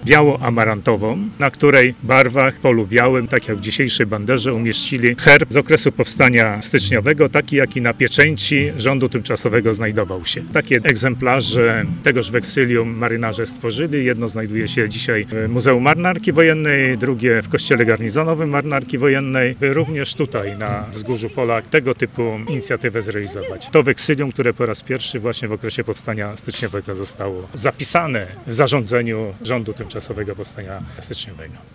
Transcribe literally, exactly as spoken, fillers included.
biało-amarantową, na której barwach w polu białym, tak jak w dzisiejszej banderze, umieścili herb z okresu powstania styczniowego, taki jaki na pieczęci rządu tymczasowego znajdował się. Takie egzemplarze tegoż weksylium marynarze stworzyli. Jedno znajduje się dzisiaj w Muzeum Marynarki Wojennej, drugie w Kościele Garnizonowym Marynarki Wojennej, by również tutaj na wzgórzu Polak tego typu inicjatywę zrealizować. To weksylium, które po raz pierwszy właśnie w okresie powstania styczniowego zostało zapisane w zarządzeniu rządu tymczasowego powstania styczniowego.